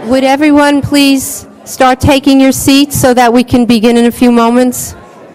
Would everyone please start taking your seats so that we can begin in a few moments?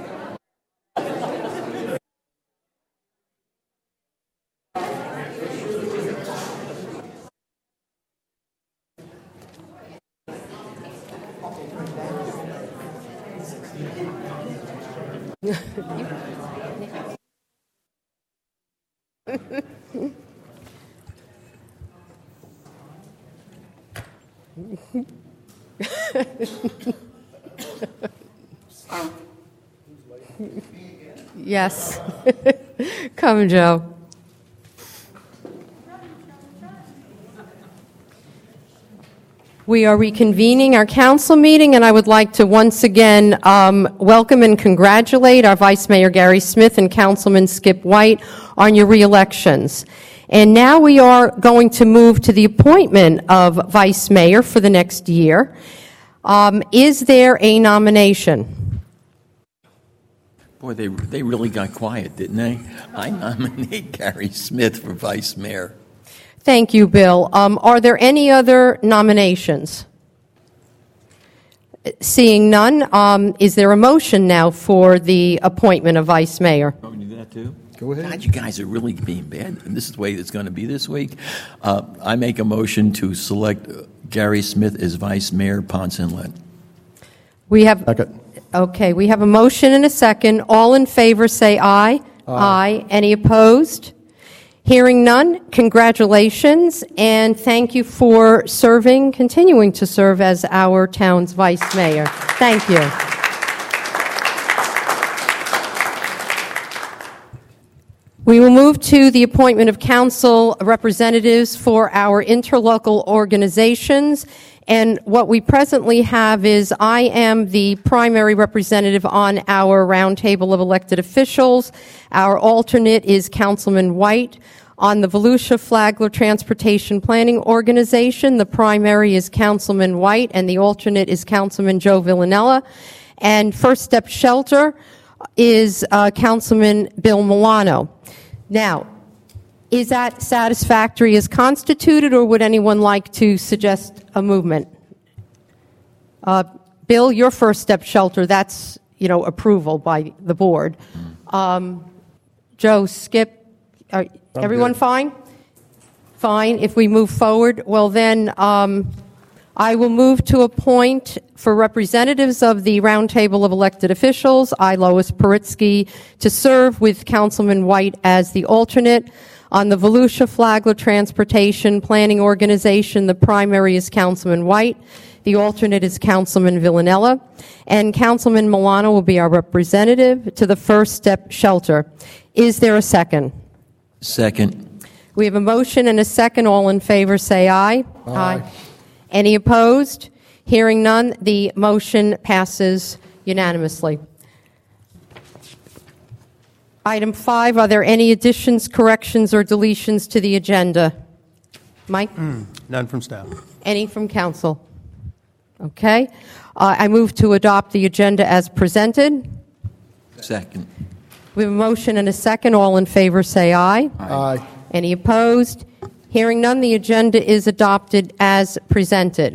Yes. Come, Joe. We are reconvening our council meeting, and I would like to once again welcome and congratulate our Vice Mayor Gary Smith and Councilman Skip White on your re-elections. And now we are going to move to the appointment of Vice Mayor for the next year. Is there a nomination? Boy, they really got quiet, didn't they? I nominate Gary Smith for Vice Mayor. Thank you, Bill. Are there any other nominations? Seeing none, is there a motion now for the appointment of Vice Mayor? Want me to do that too? Go ahead. God, you guys are really being bad, and this is the way it's going to be this week. I make a motion to select Gary Smith as Vice Mayor, Ponce Inlet. We have. Second. Okay, we have a motion and a second. All in favor say aye. Aye. Any opposed? Hearing none, congratulations, and thank you for continuing to serve as our town's Vice Mayor. Thank you. We will move to the appointment of council representatives for our interlocal organizations. And what we presently have is I am the primary representative on our roundtable of elected officials. Our alternate is Councilman White. On the Volusia Flagler Transportation Planning Organization, the primary is Councilman White, and the alternate is Councilman Joe Villanella. And First Step Shelter is Councilman Bill Milano. Now, is that satisfactory as constituted, or would anyone like to suggest a movement? Bill, your First Step Shelter, that's, approval by the board. Joe, Skip, everyone good. Fine? Fine. If we move forward, well then, I will move to appoint for representatives of the Roundtable of Elected Officials, I, Lois Paritsky, to serve with Councilman White as the alternate. On the Volusia Flagler Transportation Planning Organization, the primary is Councilman White. The alternate is Councilman Villanella. And Councilman Milano will be our representative to the First Step Shelter. Is there a second? Second. We have a motion and a second. All in favor say aye. Aye. Any opposed? Hearing none, the motion passes unanimously. Item 5, are there any additions, corrections, or deletions to the agenda? Mike? None from staff. Any from council? Okay. I move to adopt the agenda as presented. Second. We have a motion and a second. All in favor say aye. Aye. Any opposed? Hearing none, the agenda is adopted as presented.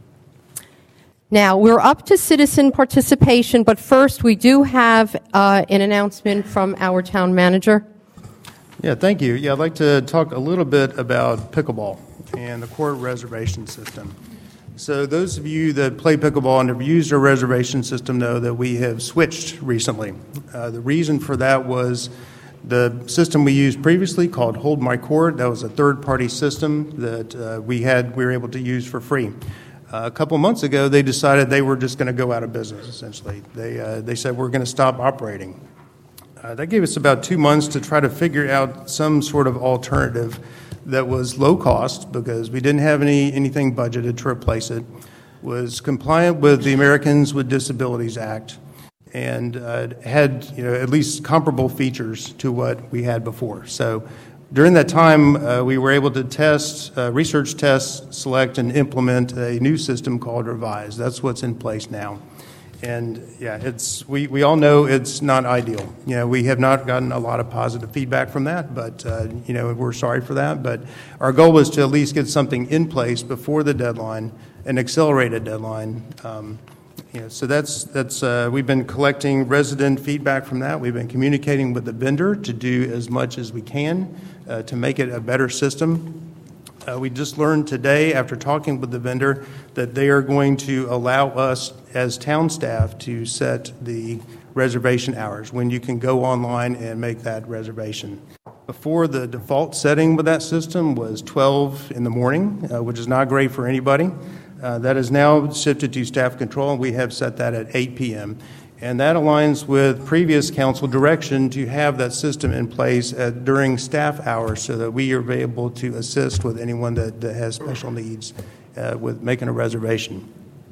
Now, we're up to citizen participation, but first we do have an announcement from our town manager. Yeah, thank you. Yeah, I'd like to talk a little bit about pickleball and the court reservation system. So those of you that play pickleball and have used our reservation system know that we have switched recently. The reason for that was the system we used previously called Hold My Court. That was a third-party system that we were able to use for free. A couple months ago, they decided they were just going to go out of business, essentially. They said, we're going to stop operating. That gave us about 2 months to try to figure out some sort of alternative that was low cost, because we didn't have anything budgeted to replace it, was compliant with the Americans with Disabilities Act, and had at least comparable features to what we had before. So during that time, we were able to research test, select, and implement a new system called Revise. That's what's in place now. And yeah, we all know it's not ideal. We have not gotten a lot of positive feedback from that, but we're sorry for that. But our goal was to at least get something in place before the deadline, an accelerated deadline. So that's we've been collecting resident feedback from that. We've been communicating with the vendor to do as much as we can to make it a better system. We just learned today, after talking with the vendor, that they are going to allow us as town staff to set the reservation hours, when you can go online and make that reservation. Before, the default setting with that system was 12 in the morning, which is not great for anybody. That is now shifted to staff control, and we have set that at 8 p.m. And that aligns with previous council direction to have that system in place during staff hours so that we are able to assist with anyone that has special needs with making a reservation.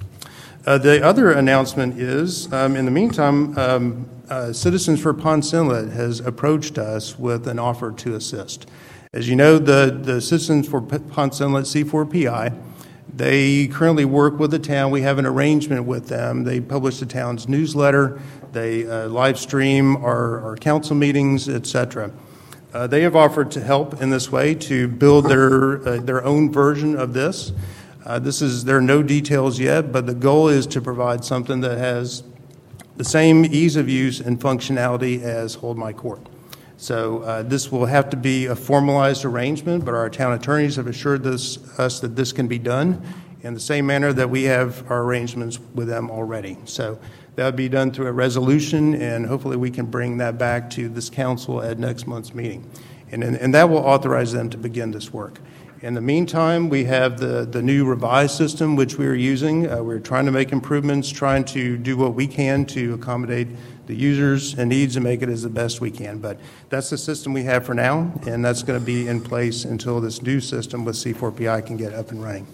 The other announcement is, in the meantime, Citizens for Ponce Inlet has approached us with an offer to assist. As you know, the Citizens for Ponce Inlet, C4PI, they currently work with the town. We have an arrangement with them. They publish the town's newsletter. They live stream our council meetings, etc. They have offered to help in this way to build their own version of this. There are no details yet, but the goal is to provide something that has the same ease of use and functionality as Hold My Court. So this will have to be a formalized arrangement, but our town attorneys have assured us that this can be done in the same manner that we have our arrangements with them already. So that would be done through a resolution, and hopefully we can bring that back to this council at next month's meeting. And that will authorize them to begin this work. In the meantime, we have the new revised system, which we are using. We're trying to make improvements, trying to do what we can to accommodate the users and needs and make it as the best we can. But that's the system we have for now, and that's going to be in place until this new system with C4PI can get up and running.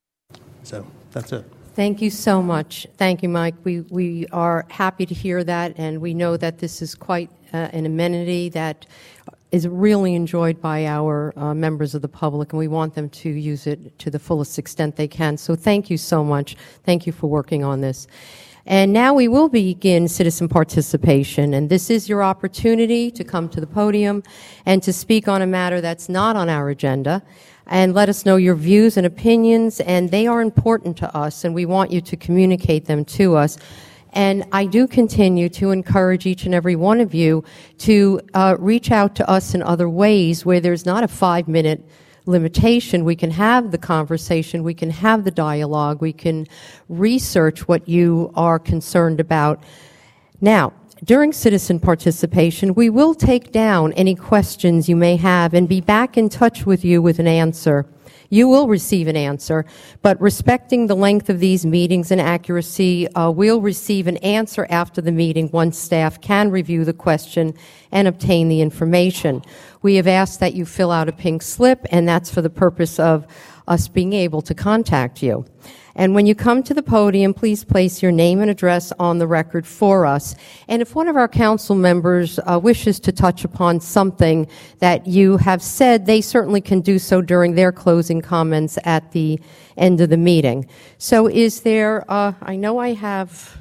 So that's it. Thank you so much. Thank you, Mike. We are happy to hear that, and we know that this is quite an amenity that is really enjoyed by our members of the public, and we want them to use it to the fullest extent they can. So thank you so much. Thank you for working on this. And now we will begin citizen participation, and this is your opportunity to come to the podium and to speak on a matter that's not on our agenda, and let us know your views and opinions, and they are important to us, and we want you to communicate them to us. And I do continue to encourage each and every one of you to reach out to us in other ways where there's not a 5-minute limitation. We can have the conversation, we can have the dialogue, we can research what you are concerned about. Now, during citizen participation, we will take down any questions you may have and be back in touch with you with an answer. You will receive an answer, but respecting the length of these meetings and accuracy, we'll receive an answer after the meeting once staff can review the question and obtain the information. We have asked that you fill out a pink slip, and that's for the purpose of us being able to contact you. And when you come to the podium, please place your name and address on the record for us. And if one of our council members wishes to touch upon something that you have said, they certainly can do so during their closing comments at the end of the meeting. So is there, I know I have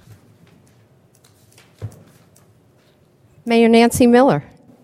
Mayor Nancy Miller.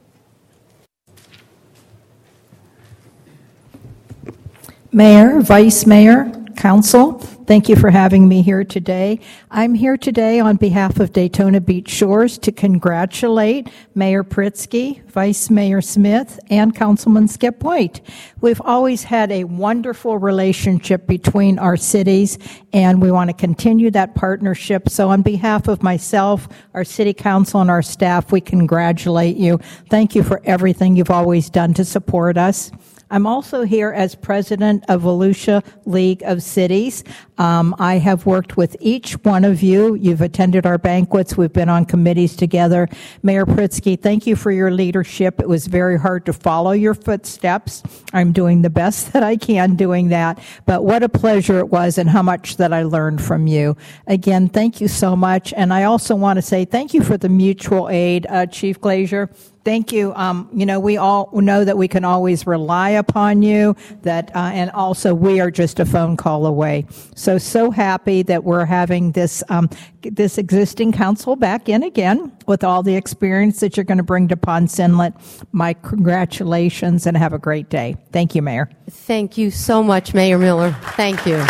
Mayor, Vice Mayor, Council, thank you for having me here today. I'm here today on behalf of Daytona Beach Shores to congratulate Mayor Pritzky, Vice Mayor Smith, and Councilman Skip White. We've always had a wonderful relationship between our cities, and we want to continue that partnership. So on behalf of myself, our City Council, and our staff, we congratulate you. Thank you for everything you've always done to support us. I'm also here as president of Volusia League of Cities. I have worked with each one of you. You've attended our banquets. We've been on committees together. Mayor Pritzky, thank you for your leadership. It was very hard to follow your footsteps. I'm doing the best that I can doing that. But what a pleasure it was, and how much that I learned from you. Again, thank you so much. And I also want to say thank you for the mutual aid, Chief Glazier. Thank you. We all know that we can always rely upon you, and also we are just a phone call away. So happy that we're having this existing council back in again with all the experience that you're going to bring to Ponce Inlet. My congratulations and have a great day. Thank you, Mayor. Thank you so much, Mayor Miller. Thank you.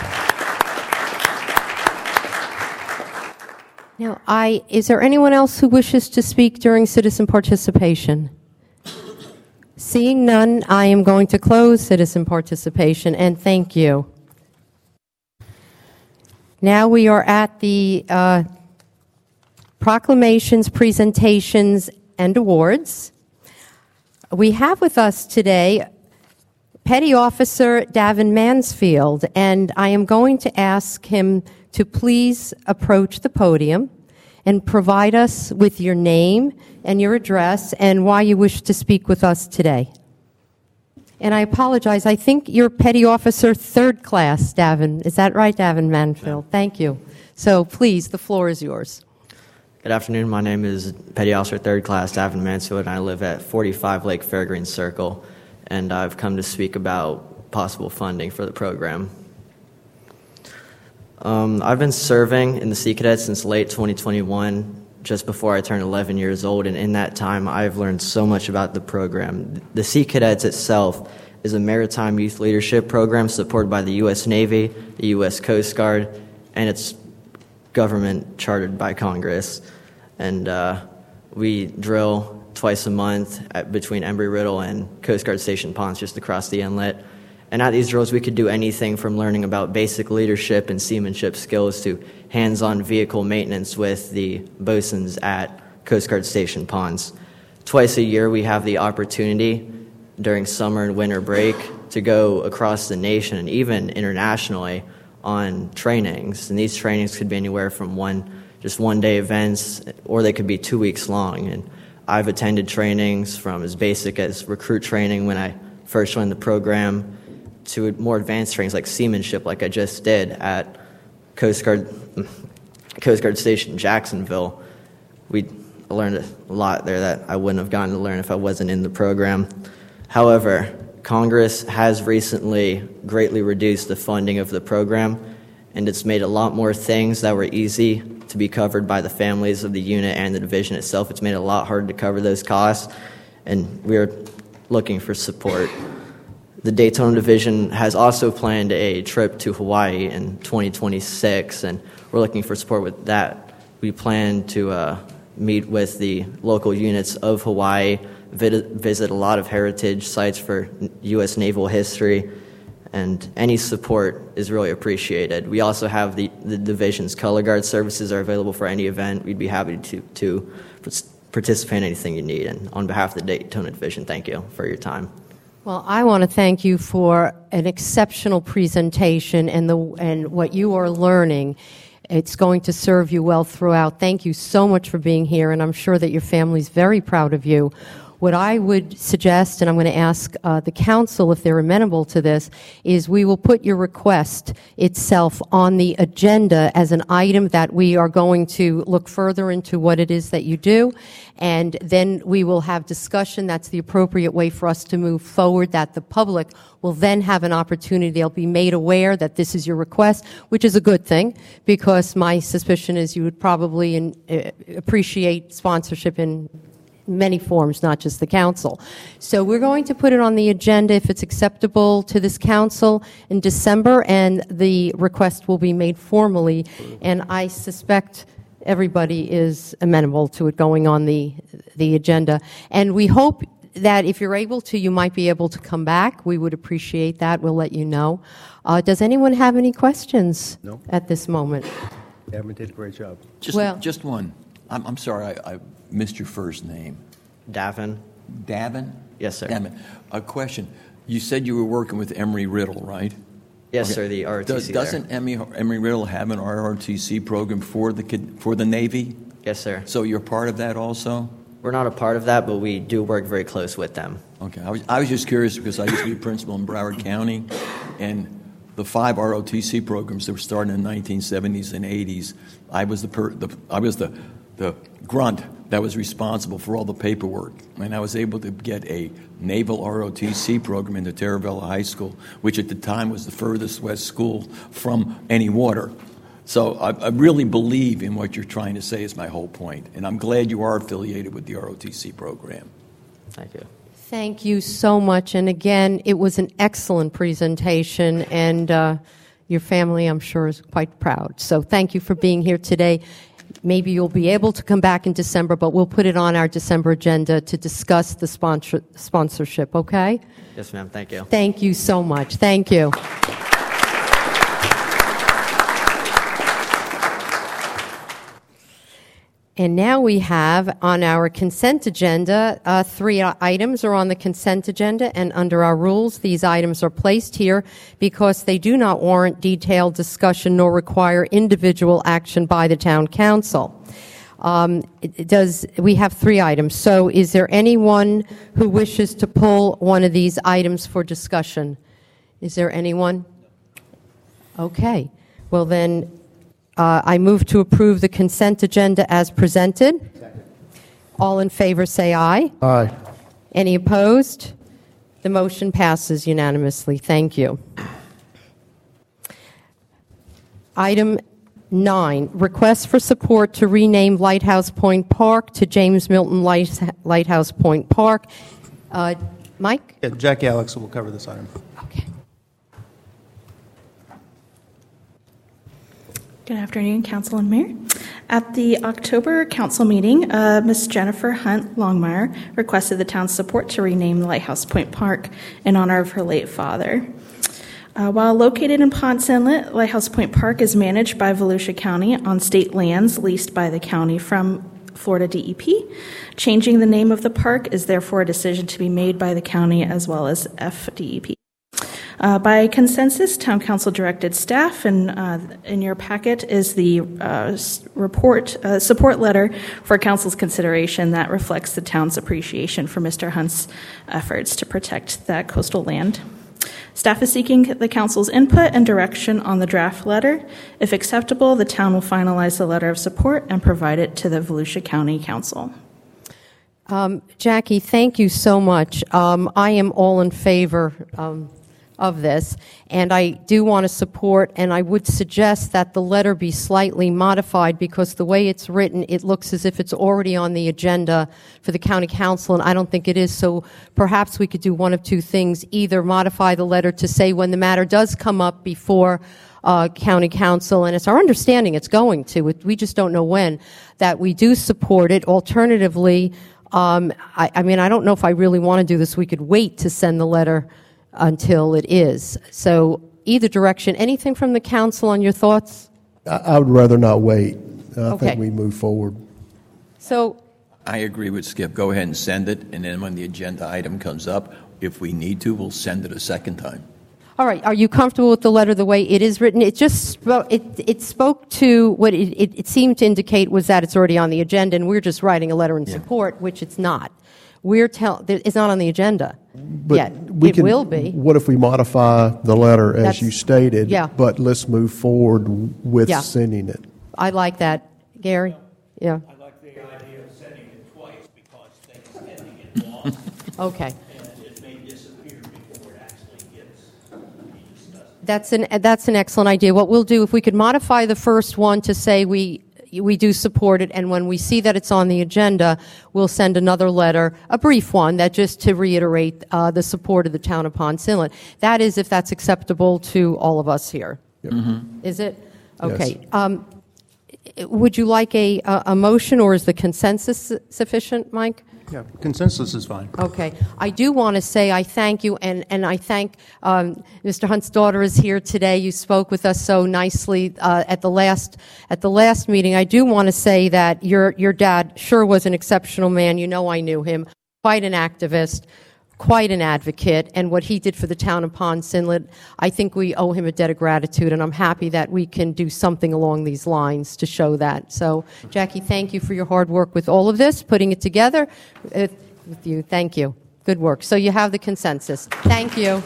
Now, is there anyone else who wishes to speak during citizen participation? Seeing none, I am going to close citizen participation, and thank you. Now we are at the proclamations, presentations, and awards. We have with us today Petty Officer Davin Mansfield, and I am going to ask him to please approach the podium and provide us with your name and your address and why you wish to speak with us today. And I apologize, I think you're Petty Officer 3rd Class, Davin. Is that right, Davin Mansfield? Yeah. Thank you. So please, the floor is yours. Good afternoon. My name is Petty Officer 3rd Class Davin Mansfield, and I live at 45 Lake Fairgreen Circle, and I've come to speak about possible funding for the program. I've been serving in the Sea Cadets since late 2021, just before I turned 11 years old, and in that time I've learned so much about the program. The Sea Cadets itself is a maritime youth leadership program supported by the U.S. Navy, the U.S. Coast Guard, and it's government chartered by Congress. And we drill twice a month between Embry-Riddle and Coast Guard Station Ponce just across the inlet. And at these drills, we could do anything from learning about basic leadership and seamanship skills to hands-on vehicle maintenance with the bosuns at Coast Guard Station Ponce. Twice a year, we have the opportunity during summer and winter break to go across the nation and even internationally on trainings. And these trainings could be anywhere from just one-day events, or they could be 2 weeks long. And I've attended trainings from as basic as recruit training when I first joined the program to more advanced trainings like seamanship, like I just did at Coast Guard Station Jacksonville. We learned a lot there that I wouldn't have gotten to learn if I wasn't in the program. However, Congress has recently greatly reduced the funding of the program, and it's made a lot more things that were easy to be covered by the families of the unit and the division itself. It's made it a lot harder to cover those costs, and we're looking for support. The Daytona Division has also planned a trip to Hawaii in 2026, and we're looking for support with that. We plan to meet with the local units of Hawaii, visit a lot of heritage sites for U.S. naval history, and any support is really appreciated. We also have the division's color guard services are available for any event. We'd be happy to participate in anything you need. And on behalf of the Daytona Division, thank you for your time. Well, I want to thank you for an exceptional presentation and what you are learning. It's going to serve you well throughout. Thank you so much for being here, and I'm sure that your family's very proud of you. What I would suggest, and I'm going to ask the council if they're amenable to this, is we will put your request itself on the agenda as an item that we are going to look further into what it is that you do, and then we will have discussion. That's the appropriate way for us to move forward, that the public will then have an opportunity. They'll be made aware that this is your request, which is a good thing, because my suspicion is you would probably appreciate sponsorship in many forms, not just the council. So we're going to put it on the agenda if it's acceptable to this council in December, and the request will be made formally, and I suspect everybody is amenable to it going on the agenda. And we hope that if you're able to, you might be able to come back. We would appreciate that. We'll let you know. Does anyone have any questions at this moment? Davin did a great job. Just one. I'm sorry, I missed your first name. Davin. Davin? Yes, sir. Davin. A question. You said you were working with Embry-Riddle, right? Yes, okay. Sir, the ROTC Doesn't Embry-Riddle have an ROTC program for the Navy? Yes, sir. So you're part of that also? We're not a part of that, but we do work very close with them. Okay. I was just curious because I used to be principal in Broward County, and the 5 ROTC programs that were started in the 1970s and 80s, I was the the grunt that was responsible for all the paperwork. And I was able to get a naval ROTC program into Terravella High School, which at the time was the furthest west school from any water. So I really believe in what you're trying to say is my whole point. And I'm glad you are affiliated with the ROTC program. Thank you. Thank you so much. And again, it was an excellent presentation, and your family, I'm sure, is quite proud. So thank you for being here today. Maybe you'll be able to come back in December, but we'll put it on our December agenda to discuss the sponsorship, okay? Yes, ma'am. Thank you. Thank you so much. Thank you. And now we have on our consent agenda, 3 items are on the consent agenda, and under our rules, these items are placed here because they do not warrant detailed discussion nor require individual action by the town council. We have 3 items. So is there anyone who wishes to pull one of these items for discussion? Is there anyone? Okay. Well, then, I move to approve the consent agenda as presented. Second. All in favor say aye. Aye. Any opposed? The motion passes unanimously. Thank you. Item 9, request for support to rename Lighthouse Point Park to James Milton Lighthouse Point Park. Mike? Yeah, Jackie Alex will cover this item. Okay. Good afternoon, Council and Mayor. At the October Council meeting, Ms. Jennifer Hunt Longmire requested the town's support to rename Lighthouse Point Park in honor of her late father. While located in Ponce Inlet, Lighthouse Point Park is managed by Volusia County on state lands leased by the county from Florida DEP. Changing the name of the park is therefore a decision to be made by the county as well as FDEP. By consensus, Town Council directed staff, and in your packet is the support letter for Council's consideration that reflects the town's appreciation for Mr. Hunt's efforts to protect that coastal land. Staff is seeking the Council's input and direction on the draft letter. If acceptable, the town will finalize the letter of support and provide it to the Volusia County Council. Jackie, thank you so much. I am all in favor of this, and I do want to support, and I would suggest that the letter be slightly modified because the way it's written, it looks as if it's already on the agenda for the county council, and I don't think it is. So perhaps we could do one of 2 things: either modify the letter to say when the matter does come up before county council, and it's our understanding it's going to, we just don't know when, that we do support it. Alternatively, I mean, I don't know if I really want to do this. We could wait to send the letter until it is. So either direction. Anything from the council on your thoughts? I would rather not wait. I Okay. think we move forward. So I agree with Skip. Go ahead and send it, and then when the agenda item comes up, if we need to, we'll send it a second time. all right, are you comfortable with the letter the way it is written? It just it spoke to what it seemed to indicate was that it's already on the agenda, and we're just writing a letter in support, which it's not. It's not on the agenda yet. It will be. What if we modify the letter as That's- you stated, yeah. but let's move forward with Yeah. sending it? I like that. Gary? Yeah. I like the idea of sending it twice because things tend to get lost Okay. and it may disappear before it actually gets to be discussed. That's an excellent idea. What we'll do, if we could modify the first one to say we do support it, and when we see that it's on the agenda, we'll send another letter, a brief one, that just to reiterate the support of the town of Ponce Inlet. That is, if that's acceptable to all of us here. Yep. Is it? Okay. Would you like a motion, or is the consensus sufficient, Mike? Yeah, consensus is fine. Okay. I do want to say I thank you, and I thank Mr. Hunt's daughter is here today. You spoke with us so nicely at the last meeting. I do want to say that your dad sure was an exceptional man. You know, I knew him. Quite an activist, quite an advocate, and what he did for the town of Ponce Inlet, I think we owe him a debt of gratitude, and I'm happy that we can do something along these lines to show that. So, Jackie, thank you for your hard work with all of this, putting it together with you. Thank you. Good work. So you have the consensus. Thank you.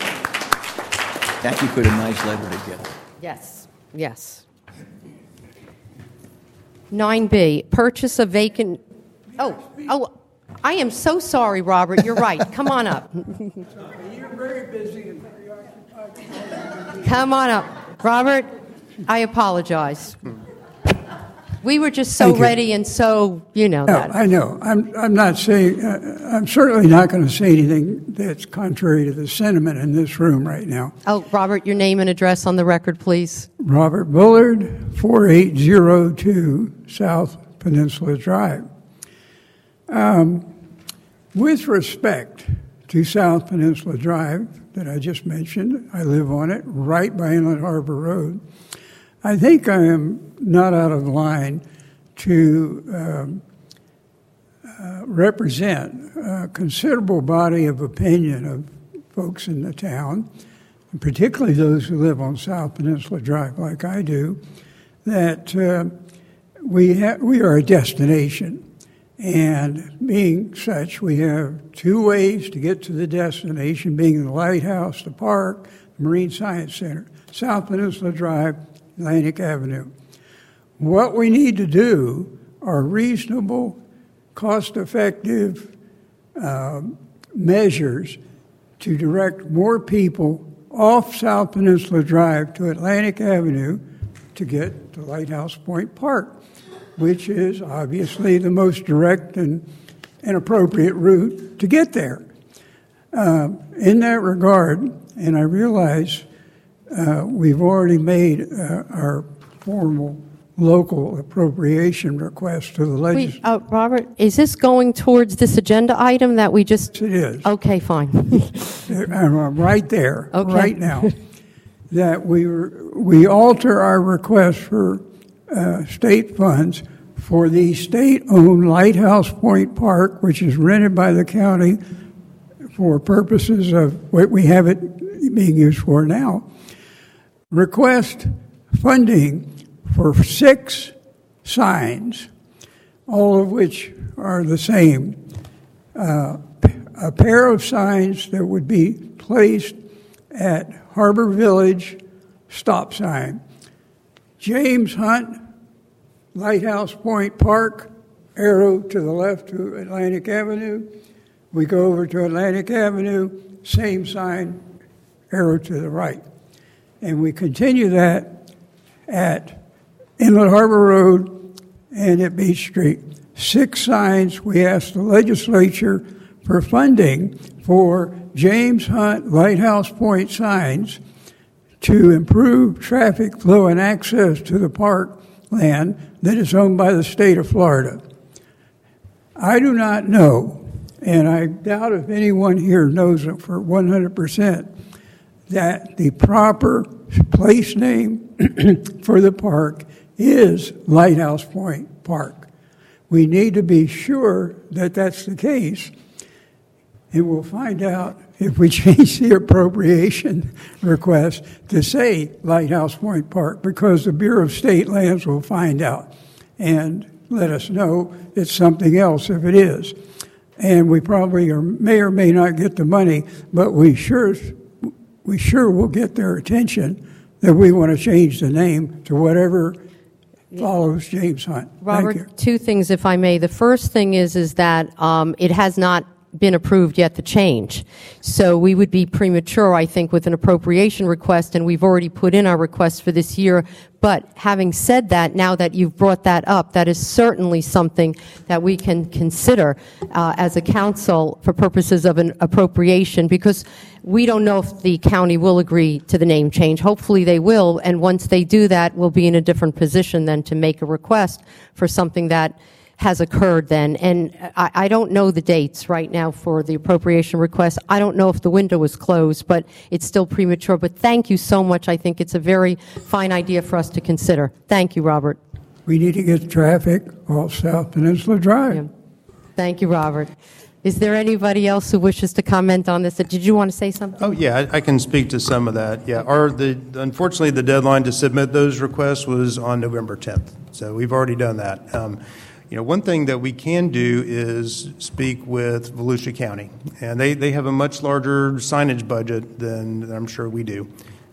Jackie put a nice letter together. Yes. Yes. 9B, purchase of vacant, oh, I am so sorry, Robert, you're right. Come on up. You're very busy and preoccupied. Come on up. Robert, I apologize. We were just so Thank you. ready and so, you know No, that. I know. I'm not saying. I'm certainly not going to say anything that's contrary to the sentiment in this room right now. Oh, Robert, your name and address on the record, please. Robert Bullard, 4802 South Peninsula Drive. With respect to South Peninsula Drive that I just mentioned, I live on it right by Inlet Harbor Road. I think I am not out of line to represent a considerable body of opinion of folks in the town, and particularly those who live on South Peninsula Drive like I do, that we are a destination. And being such, we have two ways to get to the destination, being the lighthouse, the park, the Marine Science Center, South Peninsula Drive, Atlantic Avenue. What we need to do are reasonable, cost-effective measures to direct more people off South Peninsula Drive to Atlantic Avenue to get to Lighthouse Point Park, which is obviously the most direct and appropriate route to get there. In that regard, and I realize we've already made our formal local appropriation request to the legislature. Robert, is this going towards this agenda item that we just... It is. Okay, fine. I'm right there, Okay. right now, that we alter our request for state funds for the state-owned Lighthouse Point Park, which is rented by the county for purposes of what we have it being used for now. Request funding for 6 signs, all of which are the same. A pair of signs that would be placed at Harbor Village stop sign. James Hunt, Lighthouse Point Park, arrow to the left to Atlantic Avenue. We go over to Atlantic Avenue, same sign, arrow to the right. And we continue that at Inlet Harbor Road and at Beach Street. 6 signs. We asked the legislature for funding for James Hunt Lighthouse Point signs to improve traffic flow and access to the park land that is owned by the state of Florida. I do not know, and I doubt if anyone here knows it for 100%, that the proper place name for the park is Lighthouse Point Park. We need to be sure that that's the case, and we'll find out if we change the appropriation request to say Lighthouse Point Park, because the Bureau of State Lands will find out and let us know it's something else if it is. And we probably may or may not get the money, but we sure will get their attention that we want to change the name to whatever follows James Hunt. Robert, Thank you. 2 things, if I may. The first thing is that it has not been approved yet to change. So we would be premature, I think, with an appropriation request, and we've already put in our request for this year. But having said that, now that you've brought that up, that is certainly something that we can consider as a council for purposes of an appropriation, because we don't know if the county will agree to the name change. Hopefully they will, and once they do that, we'll be in a different position then to make a request for something that has occurred then. And I don't know the dates right now for the appropriation request. I don't know if the window is closed, but it's still premature. But thank you so much. I think it's a very fine idea for us to consider. Thank you, Robert. We need to get traffic off South Peninsula Drive. Yeah. Thank you, Robert. Is there anybody else who wishes to comment on this? Did you want to say something? Oh, yeah, I can speak to some of that. Yeah, unfortunately, the deadline to submit those requests was on November 10th, so we've already done that. One thing that we can do is speak with Volusia County, and they have a much larger signage budget than I'm sure we do.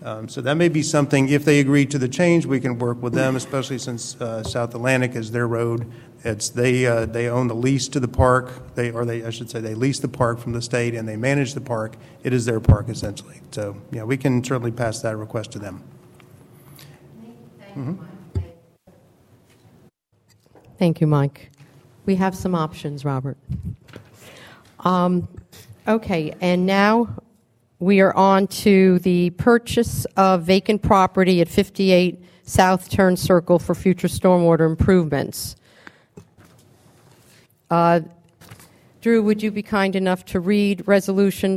So that may be something, if they agree to the change, we can work with them, especially since South Atlantic is their road. They own the lease to the park, they lease the park from the state and they manage the park. It is their park essentially. So yeah, we can certainly pass that request to them. Thank you, Mike. We have some options, Robert. Okay, and now we are on to the purchase of vacant property at 58 South Turn Circle for future stormwater improvements. Drew, would you be kind enough to read Resolution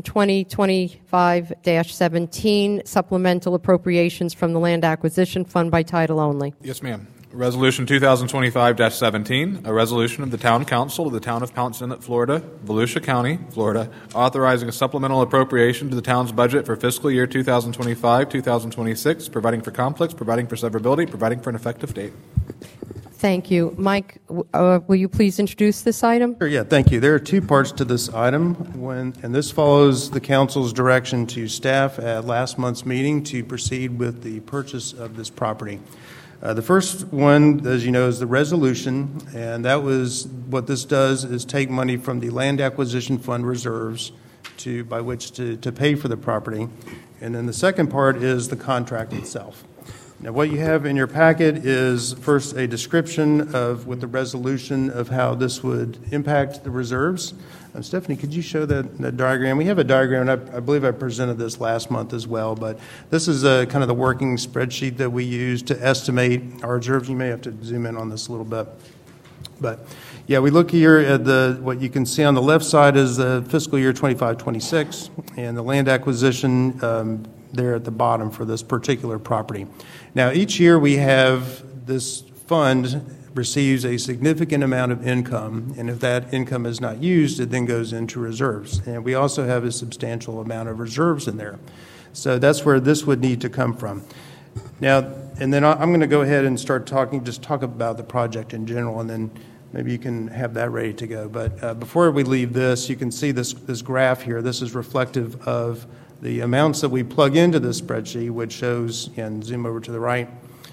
2025-17, Supplemental Appropriations from the Land Acquisition Fund by title only? Yes, ma'am. Resolution 2025-17, a resolution of the Town Council of the Town of Pounce Inlet, Florida, Volusia County, Florida, authorizing a supplemental appropriation to the town's budget for fiscal year 2025-2026, providing for conflicts, providing for severability, providing for an effective date. Thank you. Mike, will you please introduce this item? Sure, yeah, thank you. There are two parts to this item, and this follows the council's direction to staff at last month's meeting to proceed with the purchase of this property. The first one, as you know, is the resolution, and that was what this does is take money from the Land Acquisition Fund reserves by which to pay for the property. And then the second part is the contract itself. Now, what you have in your packet is first a description with the resolution of how this would impact the reserves. Stephanie, could you show that diagram? We have a diagram, and I believe I presented this last month as well, but this is kind of the working spreadsheet that we use to estimate our reserves. You may have to zoom in on this a little bit. But, yeah, we look here at what you can see on the left side is the fiscal year 25-26, and the land acquisition there at the bottom for this particular property. Now, each year we have this fund receives a significant amount of income, and if that income is not used, it then goes into reserves. And we also have a substantial amount of reserves in there. So that's where this would need to come from. Now, and then I'm going to go ahead and start talk about the project in general, and then maybe you can have that ready to go. But before we leave this, you can see this graph here. This is reflective of the amounts that we plug into this spreadsheet, which shows, and zoom over to the right,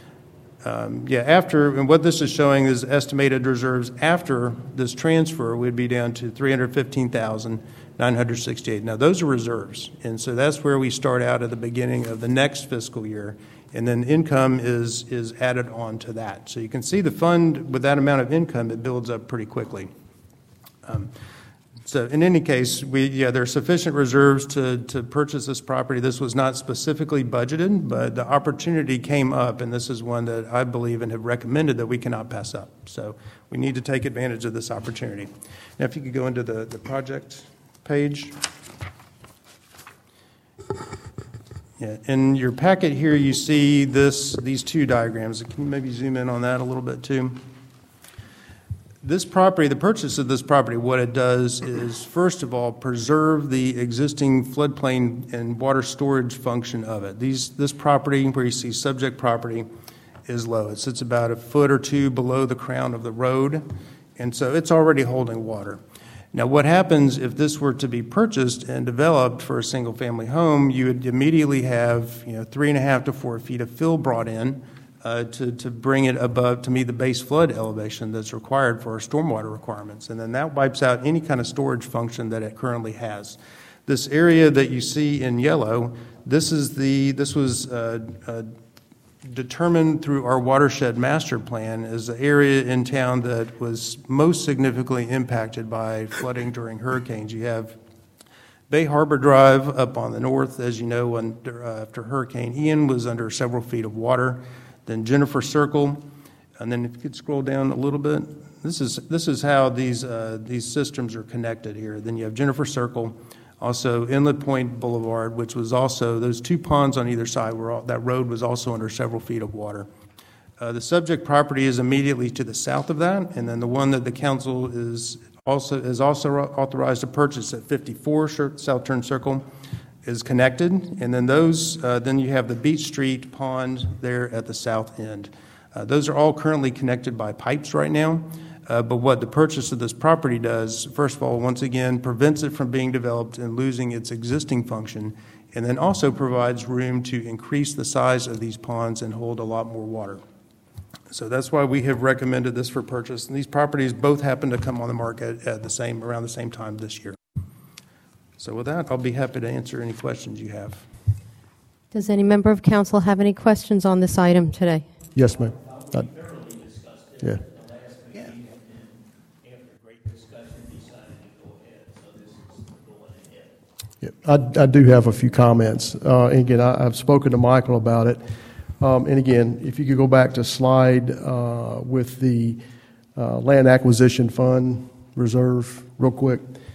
and what this is showing is estimated reserves after this transfer would be down to $315,968. Now, those are reserves, and so that's where we start out at the beginning of the next fiscal year, and then income is added on to that. So you can see the fund, with that amount of income, it builds up pretty quickly. So in any case, there are sufficient reserves to purchase this property. This was not specifically budgeted, but the opportunity came up, and this is one that I believe and have recommended that we cannot pass up. So we need to take advantage of this opportunity. Now, if you could go into the project page. Yeah, in your packet here, you see these two diagrams. Can you maybe zoom in on that a little bit too? This property, the purchase of this property, what it does is, first of all, preserve the existing floodplain and water storage function of it. This property, where you see subject property, is low. It sits about a foot or two below the crown of the road, and so it's already holding water. Now, what happens if this were to be purchased and developed for a single-family home, you would immediately have 3.5 to 4 feet of fill brought in to bring it above, to meet the base flood elevation that's required for our stormwater requirements. And then that wipes out any kind of storage function that it currently has. This area that you see in yellow, this was determined through our watershed master plan as the area in town that was most significantly impacted by flooding during hurricanes. You have Bay Harbor Drive up on the north, as you know, after Hurricane Ian was under several feet of water. Then Jennifer Circle, and then if you could scroll down a little bit, this is how these systems are connected here. Then you have Jennifer Circle, also Inlet Point Boulevard, which was also those two ponds on either side. That road was also under several feet of water. The subject property is immediately to the south of that, and then the one that the council is also authorized to purchase at 54 South Turn Circle is connected, and then then you have the Beach Street pond there at the south end. Those are all currently connected by pipes right now, but what the purchase of this property does, first of all, once again, prevents it from being developed and losing its existing function, and then also provides room to increase the size of these ponds and hold a lot more water. So that's why we have recommended this for purchase. And these properties both happen to come on the market at around the same time this year. So with that, I'll be happy to answer any questions you have. Does any member of council have any questions on this item today? Yes, ma'am. Yeah. Yeah, I do have a few comments. And again, I've spoken to Michael about it. And again, if you could go back to slide with the land acquisition fund reserve real quick.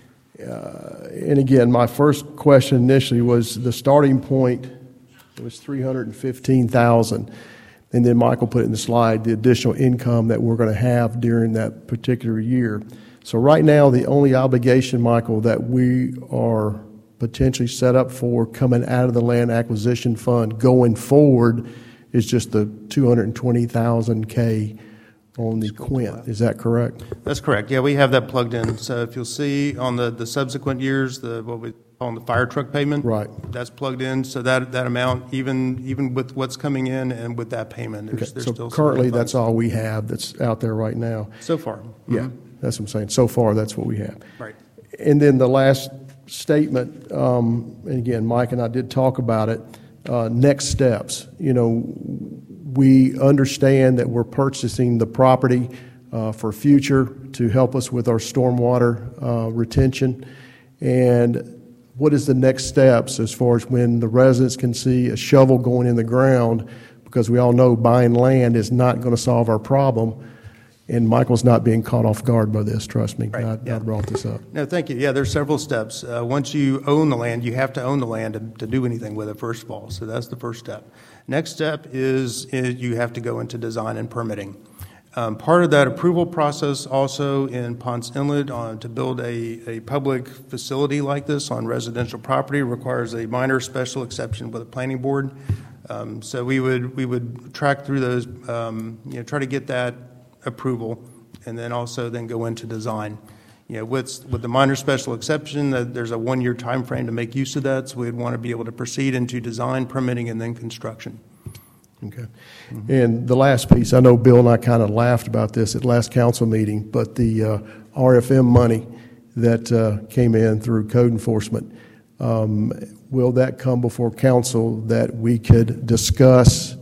And again, my first question initially was the starting point was $315,000. And then Michael put it in the slide, the additional income that we're going to have during that particular year. So right now, the only obligation, Michael, that we are potentially set up for coming out of the land acquisition fund going forward is just the $220,000 on the Quint. Is that correct? That's correct. Yeah, we have that plugged in. So if you'll see on the subsequent years, what we call the fire truck payment, right, that's plugged in. So that amount, even with what's coming in and with that payment, there's so still currently that's all we have that's out there right now. So far. Yeah, that's what I'm saying. So far, that's what we have. Right. And then the last statement, and again, Mike and I did talk about it, next steps. You know, we understand that we're purchasing the property for future to help us with our stormwater retention. And what is the next steps as far as when the residents can see a shovel going in the ground, because we all know buying land is not going to solve our problem. And Michael's not being caught off guard by this, trust me. Right. I brought this up. No, thank you. Yeah, there's several steps. Once you own the land, you have to own the land to do anything with it, first of all. So that's the first step. Next step is you have to go into design and permitting. Part of that approval process also in Ponce Inlet to build a public facility like this on residential property requires a minor special exception with the planning board. So we would track through those, try to get that approval, and then also then go into design. You know, with the minor special exception, there's a 1-year time frame to make use of that, so we'd want to be able to proceed into design, permitting, and then construction. Okay. Mm-hmm. And the last piece, I know Bill and I kind of laughed about this at last council meeting, but the RFM money that came in through code enforcement, will that come before council that we could discuss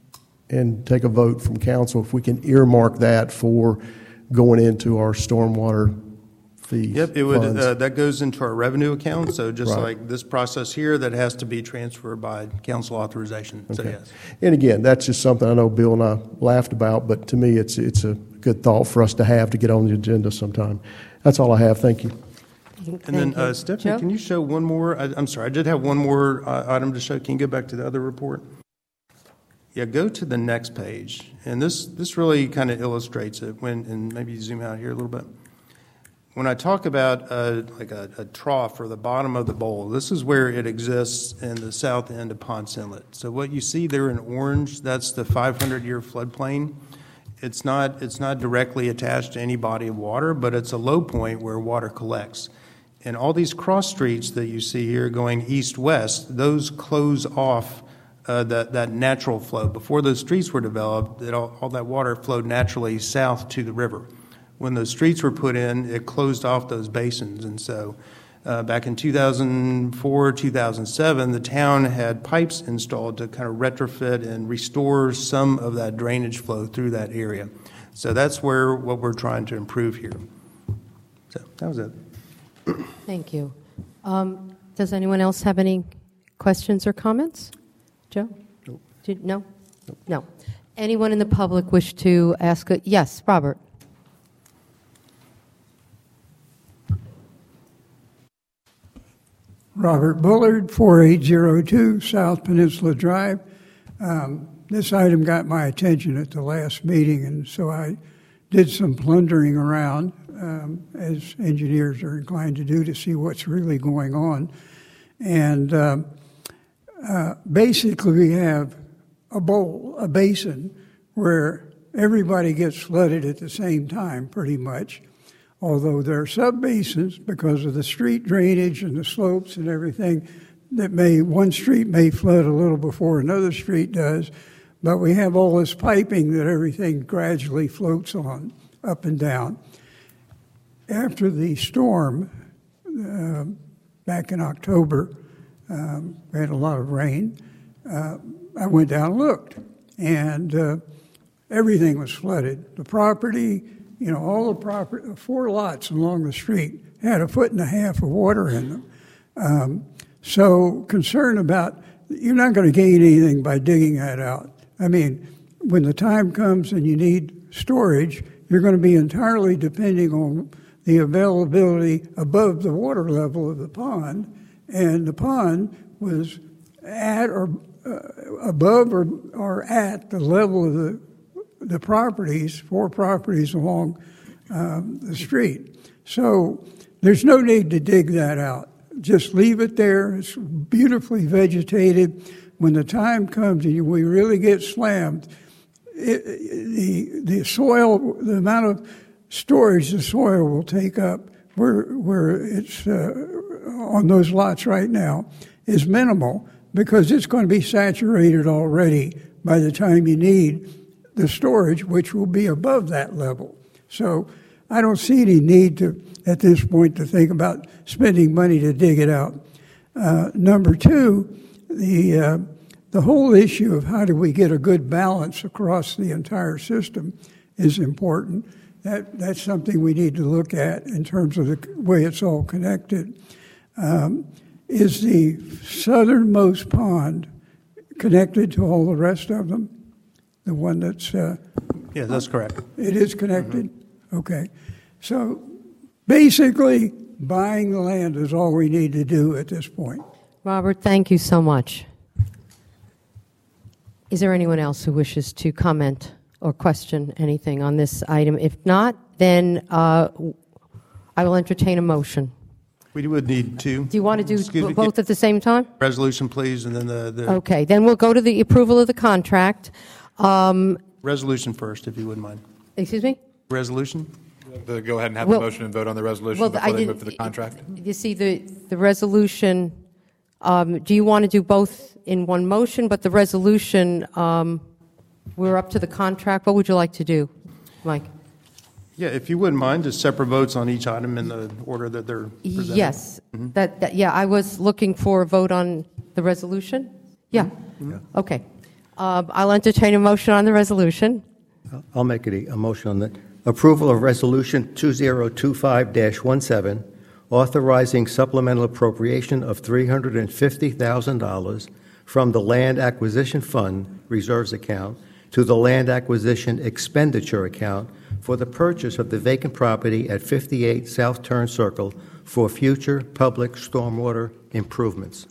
and take a vote from council if we can earmark that for going into our stormwater fees? Yep, it would. That goes into our revenue account. So just right. like this process here, that has to be transferred by council authorization. Okay. So yes. And again, that's just something I know Bill and I laughed about, but to me, it's a good thought for us to have to get on the agenda sometime. That's all I have. Thank you. And then Stephanie, Joe? can you show one more? I'm sorry, I did have one more item to show. Can you go back to the other report? Yeah, go to the next page, and this really kind of illustrates it. And maybe zoom out here a little bit. When I talk about like a trough or the bottom of the bowl, this is where it exists in the south end of Ponce Inlet. So what you see there in orange, that's the 500-year floodplain. It's not directly attached to any body of water, but it's a low point where water collects. And all these cross streets that you see here going east-west, those close off that natural flow. Before those streets were developed, all that water flowed naturally south to the river. When those streets were put in, it closed off those basins. And so back in 2004, 2007, the town had pipes installed to kind of retrofit and restore some of that drainage flow through that area. So that's what we're trying to improve here. So that was it. Thank you. Does anyone else have any questions or comments? Joe? Nope. No? Nope. No. Anyone in the public wish to ask? Yes, Robert. Robert Bullard, 4802 South Peninsula Drive. This item got my attention at the last meeting, and so I did some plundering around, as engineers are inclined to do, to see what's really going on. And basically we have a bowl, a basin, where everybody gets flooded at the same time, pretty much. Although there are sub-basins, because of the street drainage and the slopes and everything, one street may flood a little before another street does, but we have all this piping that everything gradually floats on, up and down. After the storm, back in October, we had a lot of rain. I went down and looked, and everything was flooded. The property, all the property, 4 lots along the street had 1.5 foot of water in them. So concern about, you're not going to gain anything by digging that out. I mean, when the time comes and you need storage, you're going to be entirely depending on the availability above the water level of the pond, and the pond was at or above or at the level of the properties, 4 properties along the street. So there's no need to dig that out. Just leave it there. It's beautifully vegetated. When the time comes and we really get slammed, the soil, the amount of storage the soil will take up where it's on those lots right now is minimal, because it's going to be saturated already by the time you need the storage, which will be above that level. So I don't see any need to, at this point, to think about spending money to dig it out. Number 2, the whole issue of how do we get a good balance across the entire system is important. That's something we need to look at in terms of the way it's all connected. Is the southernmost pond connected to all the rest of them? The one that's... Yeah, that's correct. It is connected? Mm-hmm. Okay. So basically, buying the land is all we need to do at this point. Robert, thank you so much. Is there anyone else who wishes to comment or question anything on this item? If not, then I will entertain a motion. We would need 2. Do you want to do both at the same time? Resolution, please, and then the Okay, then we'll go to the approval of the contract. resolution first, if you wouldn't mind. Excuse me? Resolution? Go ahead and have the motion and vote on the resolution before they move to the contract. You see, the resolution, do you want to do both in one motion? But the resolution, we're up to the contract. What would you like to do, Mike? Yeah, if you wouldn't mind, just separate votes on each item in the order that they're presented. Yes. Mm-hmm. I was looking for a vote on the resolution. Yeah. Mm-hmm. Okay. I'll entertain a motion on the resolution. I'll make it a motion on the approval of Resolution 2025-17, authorizing supplemental appropriation of $350,000 from the Land Acquisition Fund Reserves Account to the Land Acquisition Expenditure Account for the purchase of the vacant property at 58 South Turn Circle for future public stormwater improvements.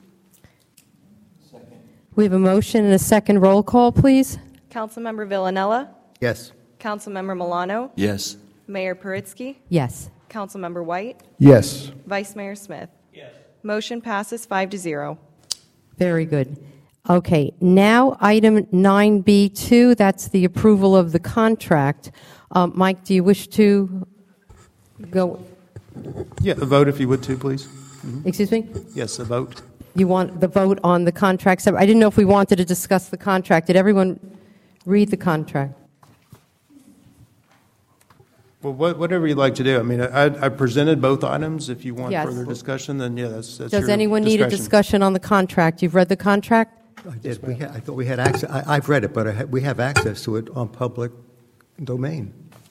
We have a motion and a second. Roll call, please. Councilmember Villanella? Yes. Councilmember Milano? Yes. Mayor Paritsky? Yes. Councilmember White? Yes. Vice Mayor Smith? Yes. Motion passes 5-0. Very good. Okay, now item 9B2, that's the approval of the contract. Mike, do you wish to go? Yeah, a vote if you would too, please. Mm-hmm. Excuse me? Yes, a vote. You want the vote on the contract? I didn't know if we wanted to discuss the contract. Did everyone read the contract? Well, whatever you'd like to do. I mean, I presented both items. If you want Yes. further discussion, then yeah, that's Does your anyone need a discussion on the contract? You've read the contract? I did. I thought we had access. I've read it, but we have access to it on public domain.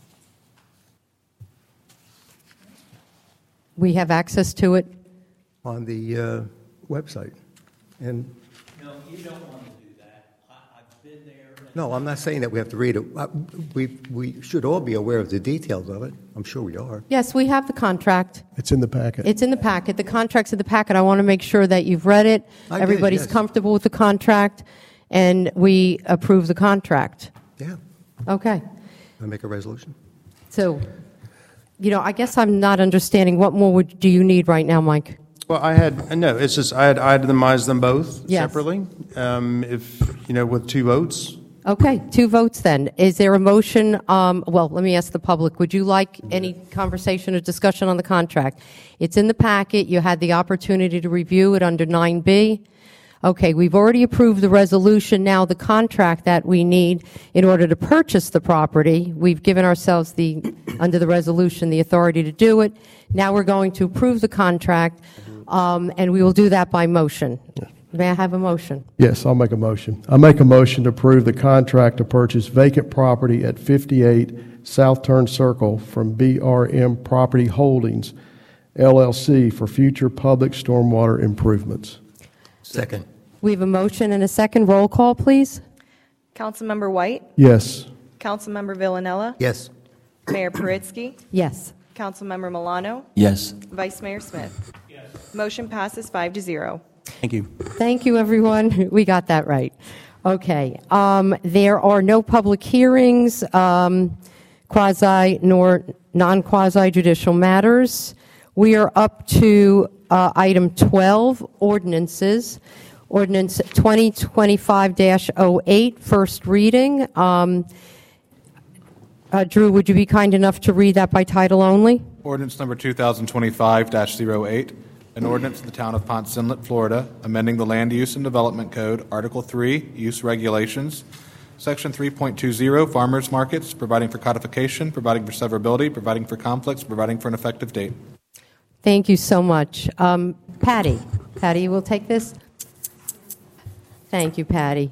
We have access to it? On the website. And No, you don't want to do that. I've been there. no, I'm not saying that we have to read it. We should all be aware of the details of it. I'm sure we are. Yes, we have the contract. It's in the packet. It's in the packet. The contract's in the packet. I want to make sure that you've read it. I did, Everybody's yes. comfortable with the contract, and we approve the contract. Yeah. Okay. I make a resolution. So, I guess I'm not understanding. What more do you need right now, Mike? Well, I had itemized them both Yes. separately. If with 2 votes, Okay, 2 votes then. Is there a motion? Well, let me ask the public. Would you like any conversation or discussion on the contract? It's in the packet. You had the opportunity to review it under 9B. Okay, we've already approved the resolution. Now the contract that we need in order to purchase the property, we've given ourselves under the resolution, the authority to do it. Now we're going to approve the contract, and we will do that by motion. May I have a motion? Yes, I'll make a motion. I make a motion to approve the contract to purchase vacant property at 58 South Turn Circle from BRM Property Holdings, LLC, for future public stormwater improvements. Second. We have a motion and a second. Roll call, please. Councilmember White? Yes. Councilmember Villanella? Yes. Mayor Paritsky? Yes. Councilmember Milano? Yes. Vice Mayor Smith? Yes. Motion passes 5-0. Thank you. Thank you, everyone. We got that right. Okay. There are no public hearings, quasi nor non-quasi judicial matters. We are up to item 12, ordinances. Ordinance 2025-08, first reading. Drew, would you be kind enough to read that by title only? Ordinance number 2025-08, an ordinance of the town of Ponce Inlet, Florida, amending the Land Use and Development Code, Article 3, Use Regulations, Section 3.20, Farmers Markets, providing for codification, providing for severability, providing for conflicts, providing for an effective date. Thank you so much. Patty, you will take this? Thank you, Patty.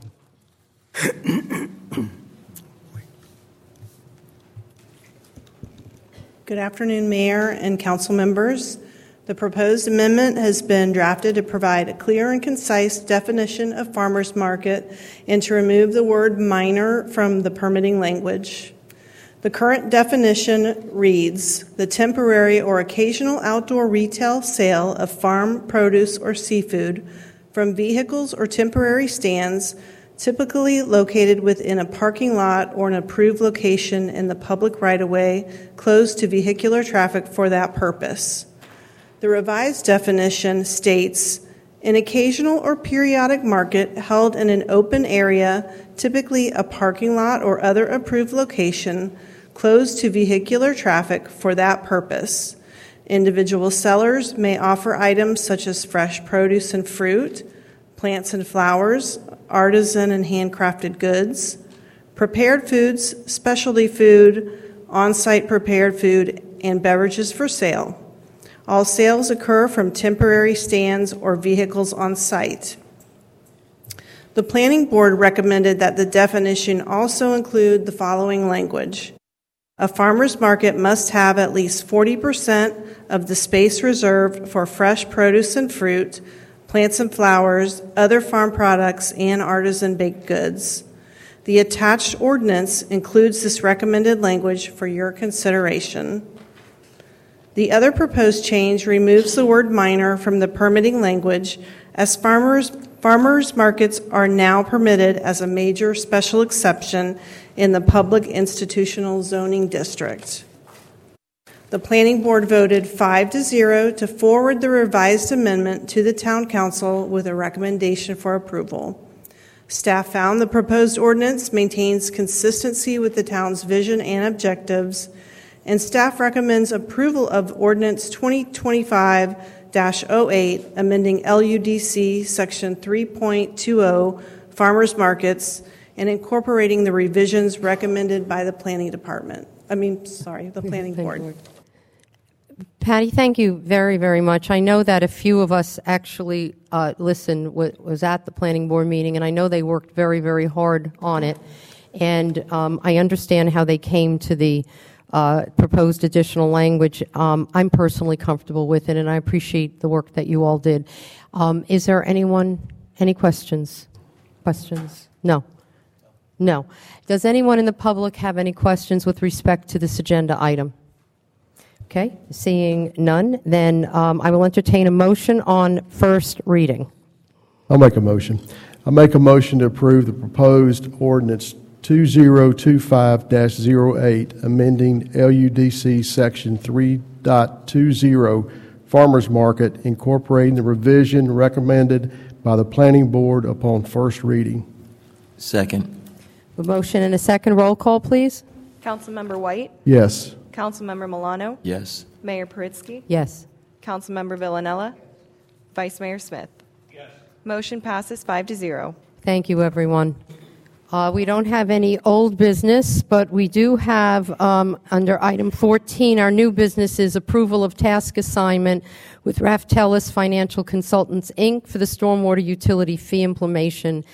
Good afternoon, Mayor and council members. The proposed amendment has been drafted to provide a clear and concise definition of farmers market and to remove the word minor from the permitting language. The current definition reads, the temporary or occasional outdoor retail sale of farm produce or seafood from vehicles or temporary stands typically located within a parking lot or an approved location in the public right-of-way closed to vehicular traffic for that purpose. The revised definition states, an occasional or periodic market held in an open area, typically a parking lot or other approved location, closed to vehicular traffic for that purpose. Individual sellers may offer items such as fresh produce and fruit, plants and flowers, artisan and handcrafted goods, prepared foods, specialty food, on-site prepared food, and beverages for sale. All sales occur from temporary stands or vehicles on site. The Planning Board recommended that the definition also include the following language. A farmer's market must have at least 40% of the space reserved for fresh produce and fruit, plants and flowers, other farm products, and artisan baked goods. The attached ordinance includes this recommended language for your consideration. The other proposed change removes the word minor from the permitting language, as farmers markets are now permitted as a major special exception in the public institutional zoning district. The Planning Board voted 5-0 to forward the revised amendment to the Town Council with a recommendation for approval. Staff found the proposed ordinance maintains consistency with the town's vision and objectives, and staff recommends approval of Ordinance 2025-08, amending LUDC Section 3.20, Farmers Markets, and incorporating the revisions recommended by the Planning Department. The Planning Board. Patty, thank you very, very much. I know that a few of us actually was at the Planning Board meeting, and I know they worked very, very hard on it. And I understand how they came to the proposed additional language. I'm personally comfortable with it, and I appreciate the work that you all did. Is there any questions? No. Does anyone in the public have any questions with respect to this agenda item? Okay, seeing none, then I will entertain a motion on first reading. I'll make a motion. I make a motion to approve the proposed ordinance 2025-08, amending LUDC Section 3.20, Farmers Market, incorporating the revision recommended by the Planning Board upon first reading. Second. A motion and a second. Roll call, please. Councilmember White, Yes. Councilmember Milano, Yes. Mayor Paritsky, Yes. Councilmember Villanella, Vice Mayor Smith. Yes. Motion passes 5-0. Thank you, everyone. We don't have any old business, but we do have, under item 14, our new business is approval of task assignment with Raftellus Financial Consultants, Inc. for the stormwater utility fee implementation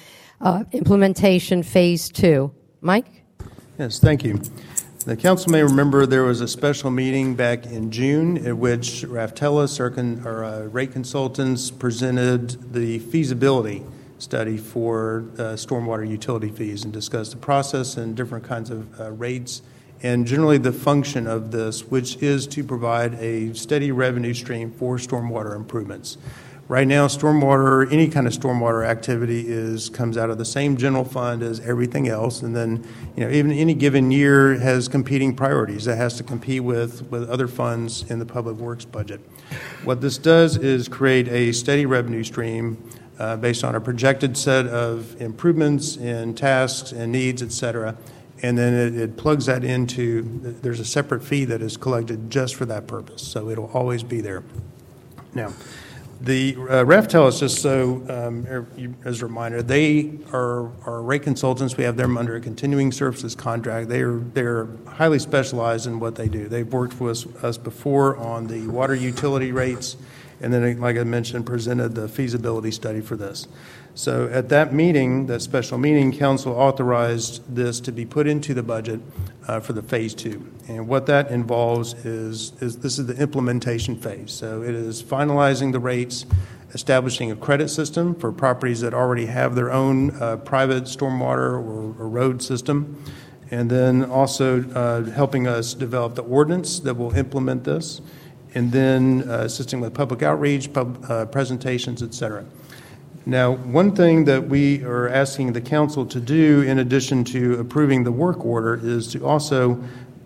Phase 2. Mike? Yes, thank you. The council may remember there was a special meeting back in June at which Raftellus, our rate consultants, presented the feasibility study for stormwater utility fees and discussed the process and different kinds of rates and generally the function of this, which is to provide a steady revenue stream for stormwater improvements. Right now, stormwater, any kind of stormwater activity comes out of the same general fund as everything else, and then even any given year has competing priorities that has to compete with other funds in the public works budget. What this does is create a steady revenue stream based on a projected set of improvements in tasks and needs, et cetera, and then it plugs that into, there's a separate fee that is collected just for that purpose, so it'll always be there. Now, the Raftellus, just so as a reminder, they are rate consultants. We have them under a continuing services contract. They're highly specialized in what they do. They've worked with us before on the water utility rates, and then, like I mentioned, presented the feasibility study for this. So at that meeting, that special meeting, council authorized this to be put into the budget for the Phase 2. And what that involves is this is the implementation phase. So it is finalizing the rates, establishing a credit system for properties that already have their own private stormwater or road system, and then also helping us develop the ordinance that will implement this, and then assisting with public outreach, presentations, et cetera. Now, one thing that we are asking the council to do, in addition to approving the work order, is to also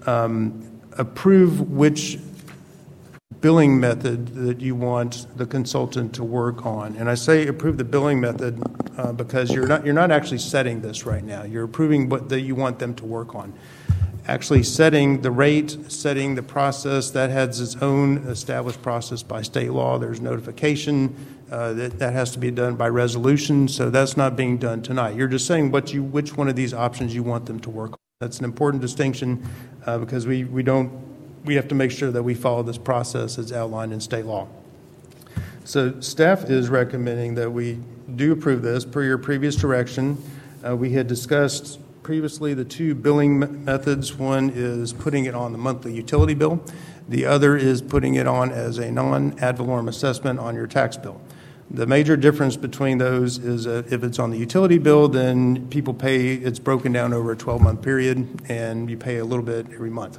approve which billing method that you want the consultant to work on. And I say approve the billing method because you're not actually setting this right now. You're approving what that you want them to work on. Actually setting the rate, setting the process, that has its own established process by state law. There's notification that has to be done by resolution, so that's not being done tonight. You're just saying which one of these options you want them to work on. That's an important distinction because we have to make sure that we follow this process as outlined in state law. So staff is recommending that we do approve this per your previous direction. We had discussed previously the two billing methods. One is putting it on the monthly utility bill. The other is putting it on as a non-ad valorem assessment on your tax bill. The major difference between those is if it's on the utility bill, then people pay, it's broken down over a 12-month period, and you pay a little bit every month.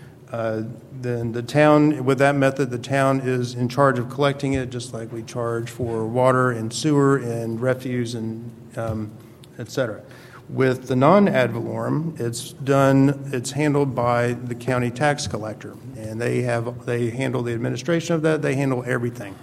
Then the town, with that method, the town is in charge of collecting it, just like we charge for water and sewer and refuse and et cetera. With the non-ad valorem, it's handled by the county tax collector, and they handle the administration of that. They handle everything,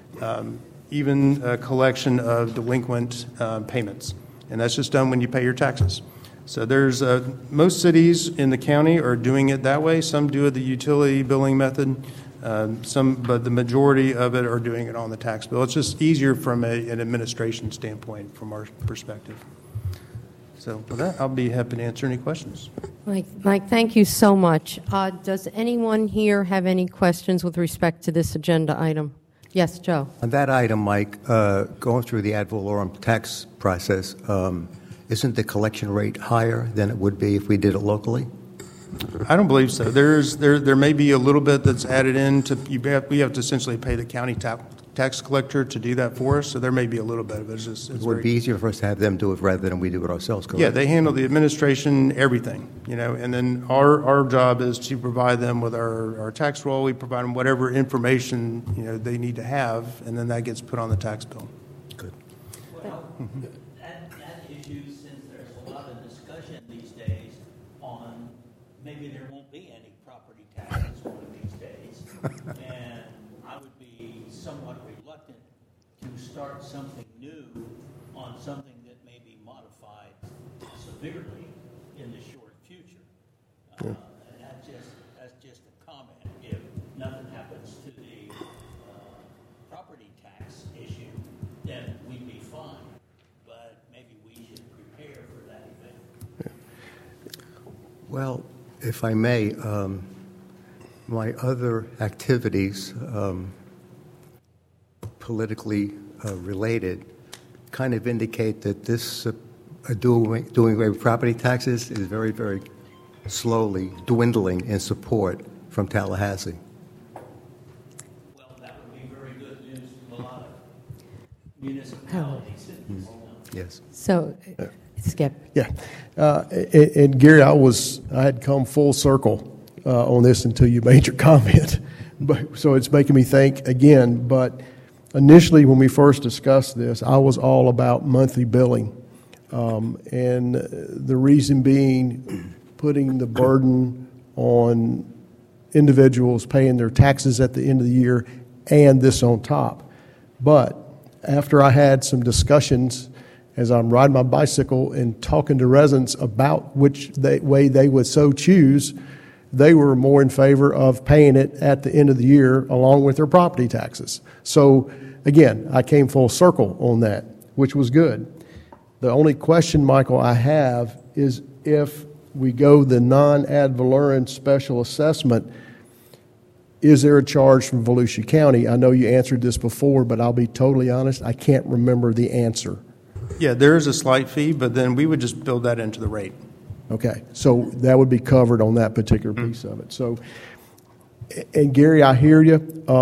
even collection of delinquent payments, and that's just done when you pay your taxes. So there's most cities in the county are doing it that way. Some do it the utility billing method, but the majority of it are doing it on the tax bill. It's just easier from an administration standpoint, from our perspective. So with that, I'll be happy to answer any questions. Mike, thank you so much. Does anyone here have any questions with respect to this agenda item? Yes, Joe. On that item, Mike, going through the ad valorem tax process, isn't the collection rate higher than it would be if we did it locally? I don't believe so. There may be a little bit that's added in. We have to essentially pay the county tax collector to do that for us, so there may be a little bit of it. It would be easier for us to have them do it rather than we do it ourselves, correct? Yeah, they handle the administration, everything, and then our job is to provide them with our tax roll. We provide them whatever information, they need to have, and then that gets put on the tax bill. Good. Well, that issue, since there's a lot of discussion these days on maybe there won't be any property taxes one of these days, and I would be somewhat reluctant to start something new on something that may be modified severely in the short future. And that's just a comment. If nothing happens to the property tax issue, then we'd be fine. But maybe we should prepare for that event. Well, if I may, my other activities, politically related, kind of indicate that this doing away with property taxes is very, very slowly dwindling in support from Tallahassee. Well, that would be very good news for a lot of municipalities. Yes. So, Skip. Yeah. And Gary, I had come full circle on this until you made your comment. So it's making me think again. But initially, when we first discussed this, I was all about monthly billing. And the reason being putting the burden on individuals paying their taxes at the end of the year and this on top. But after I had some discussions as I'm riding my bicycle and talking to residents about which way they would so choose, they were more in favor of paying it at the end of the year along with their property taxes. So again, I came full circle on that, which was good. The only question, Michael, I have is if we go the non-ad valorem special assessment, is there a charge from Volusia County? I know you answered this before, but I'll be totally honest, I can't remember the answer. Yeah, there is a slight fee, but then we would just build that into the rate. Okay, so that would be covered on that particular piece of it. So, and Gary, I hear you,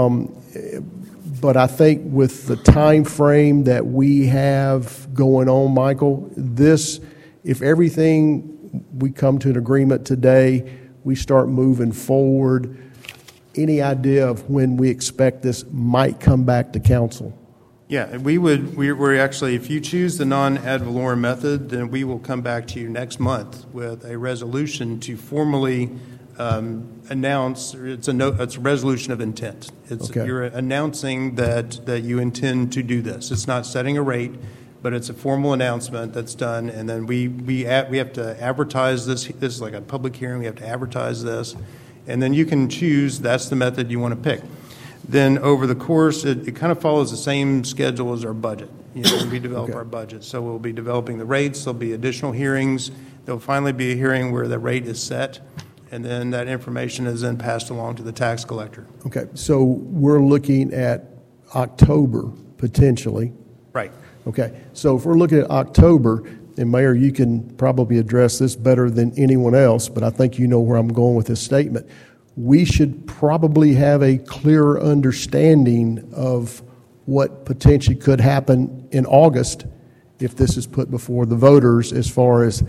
but I think with the time frame that we have going on, Michael, this, if everything we come to an agreement today, we start moving forward, any idea of when we expect this might come back to council? Yeah, we're actually, if you choose the non-ad valorem method, then we will come back to you next month with a resolution to formally announce, it's a resolution of intent. Okay. You're announcing that you intend to do this. It's not setting a rate, but it's a formal announcement that's done, and then we have to advertise this. This is like a public hearing. We have to advertise this, and then you can choose, that's the method you want to pick. Then over the course, it kind of follows the same schedule as our budget. When we develop our budget. So we'll be developing the rates. There'll be additional hearings. There'll finally be a hearing where the rate is set, and then that information is then passed along to the tax collector. Okay, so we're looking at October potentially. Right. Okay, so if we're looking at October, and Mayor, you can probably address this better than anyone else, but I think you know where I'm going with this statement. We should probably have a clearer understanding of what potentially could happen in August if this is put before the voters as far as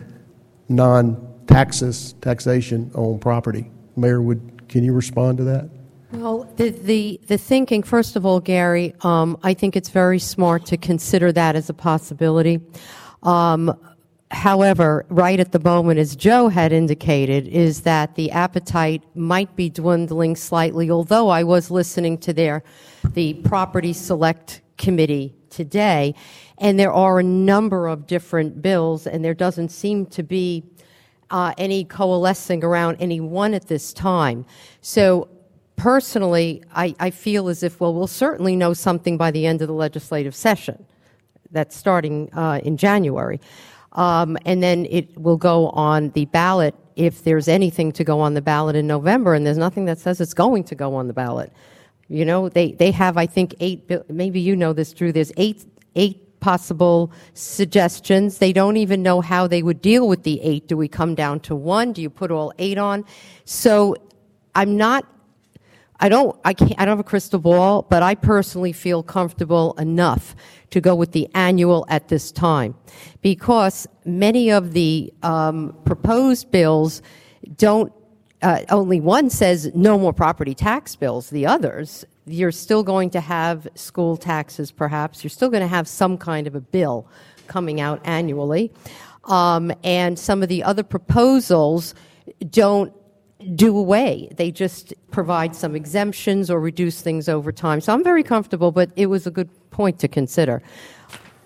taxation on property. Mayor, can you respond to that? Well, the thinking, first of all, Gary, I think it's very smart to consider that as a possibility. However, right at the moment, as Joe had indicated, is that the appetite might be dwindling slightly, although I was listening to the Property Select Committee today, and there are a number of different bills, and there doesn't seem to be any coalescing around any one at this time. So personally, I feel as if, well, we'll certainly know something by the end of the legislative session. That's starting in January. And then it will go on the ballot if there's anything to go on the ballot in November, and there's nothing that says it's going to go on the ballot. You know, they have, I think, 8, maybe you know this, Drew, there's eight possible suggestions. They don't even know how they would deal with the 8. Do we come down to 1? Do you put all 8 on? So I don't have a crystal ball, but I personally feel comfortable enough to go with the annual at this time, because many of the proposed bills don't. Only one says no more property tax bills. The others, you're still going to have school taxes, perhaps. You're still going to have some kind of a bill coming out annually, and some of the other proposals don't do away. They just provide some exemptions or reduce things over time. So I'm very comfortable, but it was a good point to consider.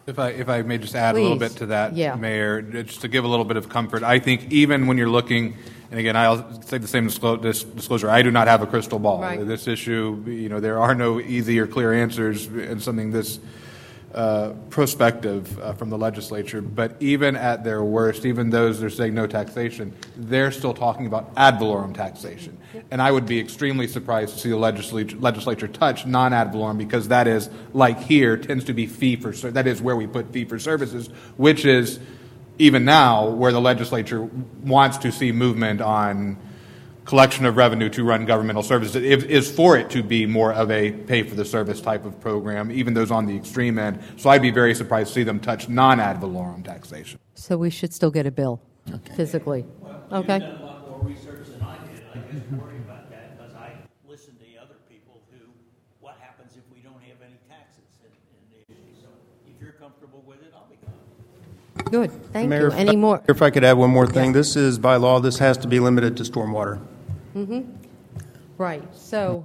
If I may just add a little bit to that, Yeah. Mayor, just to give a little bit of comfort, I think even when you're looking, and again, I'll say the same disclosure, I do not have a crystal ball. Right. This issue, there are no easy or clear answers in something this prospective from the legislature, but even at their worst, even those that are saying no taxation, they're still talking about ad valorem taxation. And I would be extremely surprised to see the legislature touch non-ad valorem, because that is, like here, tends to be that is where we put fee for services, which is even now where the legislature wants to see movement on collection of revenue to run governmental services. It is for it to be more of a pay-for-the-service type of program, even those on the extreme end. So I'd be very surprised to see them touch non-ad valorem taxation. So we should still get a bill, physically. Okay. You've done a lot more research than I did. I just worry about that because I listen to other people who, what happens if we don't have any taxes in the issue. So if you're comfortable with it, I'll be comfortable. Good. Thank Mayor, you. Any more? If I could add one more thing, this is by law, this has to be limited to stormwater. Right. So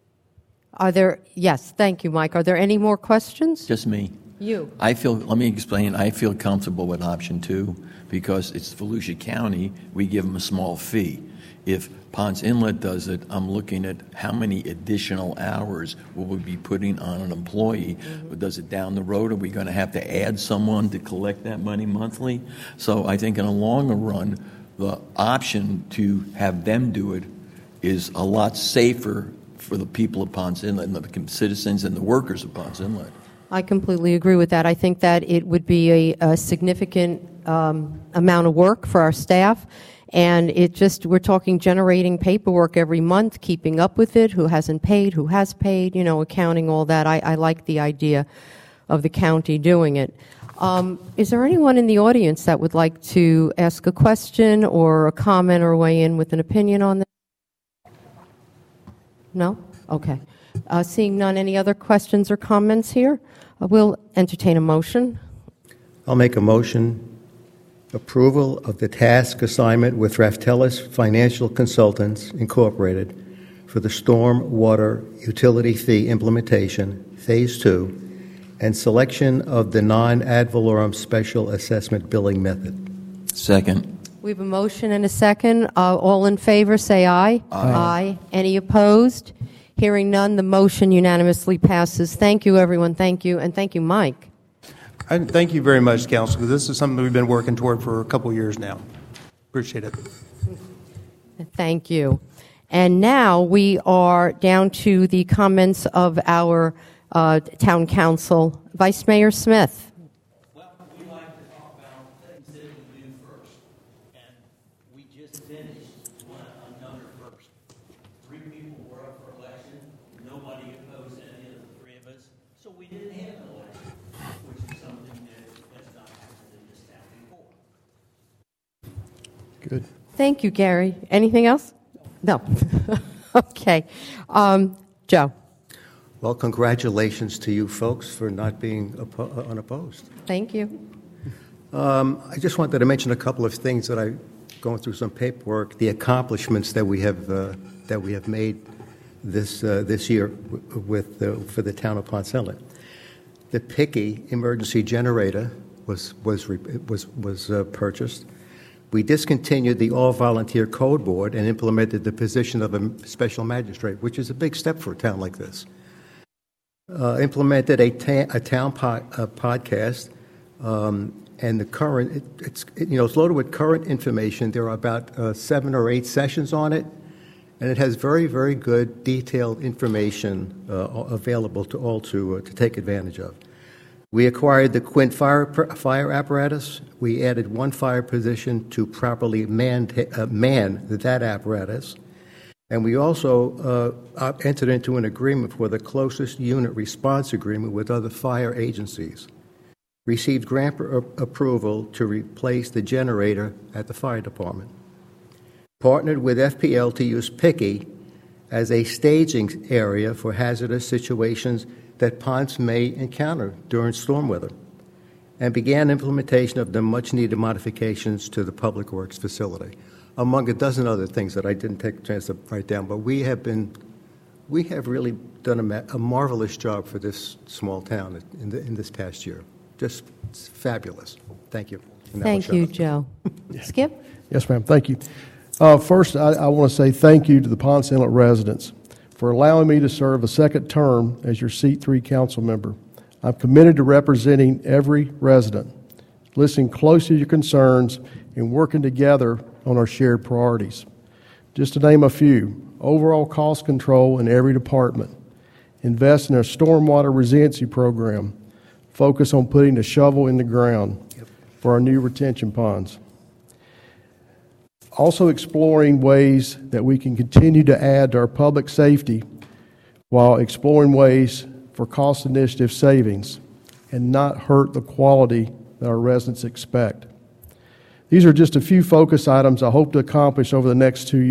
yes, thank you, Mike. Are there any more questions? Just me. You. Let me explain. I feel comfortable with option 2 because it's Volusia County. We give them a small fee. If Ponce Inlet does it, I'm looking at how many additional hours will we be putting on an employee. Does it down the road? Are we going to have to add someone to collect that money monthly? So I think in the longer run, the option to have them do it is a lot safer for the people of Ponce Inlet and the citizens and the workers of Ponce Inlet. I completely agree with that. I think that it would be a significant amount of work for our staff, and we're talking generating paperwork every month, keeping up with it, who hasn't paid, who has paid, accounting, all that. I like the idea of the county doing it. Is there anyone in the audience that would like to ask a question or a comment or weigh in with an opinion on this? No? Okay. Seeing none, any other questions or comments here? We'll entertain a motion. I'll make a motion. Approval of the task assignment with Raftelis Financial Consultants, Incorporated, for the storm water utility fee implementation, Phase 2, and selection of the non-ad valorem special assessment billing method. Second. We have a motion and a second. All in favor, say aye. Aye. Any opposed? Hearing none, the motion unanimously passes. Thank you, everyone. Thank you. And thank you, Mike. Thank you very much, Council. This is something that we've been working toward for a couple of years now. Appreciate it. Thank you. And now we are down to the comments of our town council. Vice Mayor Smith. Well, we like to talk about things that we do first. And we just finished another first. 3 people were up for election. Nobody opposed any of the 3 of us. So we didn't have an election, which is something that has not happened in this town before. Good. Thank you, Gary. Anything else? No. Okay. Joe. Well, congratulations to you folks for not being unopposed. Thank you. I just wanted to mention a couple of things that going through some paperwork, the accomplishments that we have made this year for the town of Ponce Inlet. The Picky emergency generator was purchased. We discontinued the all-volunteer code board and implemented the position of a special magistrate, which is a big step for a town like this. Implemented a town podcast, and the current it's loaded with current information. There are about 7 or 8 sessions on it, and it has very, very good detailed information available to all to take advantage of. We acquired the Quint fire apparatus. We added 1 fire position to properly man that apparatus. And we also entered into an agreement for the closest unit response agreement with other fire agencies. Received grant approval to replace the generator at the fire department. Partnered with FPL to use Picky as a staging area for hazardous situations that Ponce may encounter during storm weather, and began implementation of the much-needed modifications to the Public Works facility, among a dozen other things that I didn't take a chance to write down. But we have really done a marvelous job for this small town in this past year. just fabulous. Thank you. And that will Thank shut you, up. Joe. Skip? Yes, ma'am. Thank you. First, I want to say thank you to the Ponce Inlet residents for allowing me to serve a second term as your Seat 3 council member. I'm committed to representing every resident, listening closely to your concerns, and working together on our shared priorities. Just to name a few: overall cost control in every department, invest in a stormwater resiliency program, focus on putting a shovel in the ground for our new retention ponds. Also exploring ways that we can continue to add to our public safety while exploring ways for cost initiative savings and not hurt the quality that our residents expect. These are just a few focus items I hope to accomplish over the next 2 years.